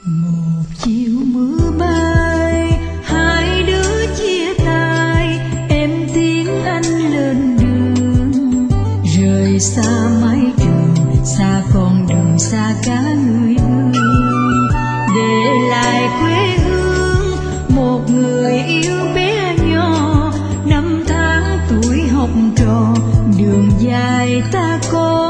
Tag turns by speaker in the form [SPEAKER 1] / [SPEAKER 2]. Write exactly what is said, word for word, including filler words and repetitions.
[SPEAKER 1] Một chiều mưa bay, hai đứa chia tay, em tiến anh lên đường, rời xa mái trường, xa con đường, xa cả người thương, để lại quê hương một người yêu bé nhỏ, năm tháng tuổi học trò, đường dài ta có.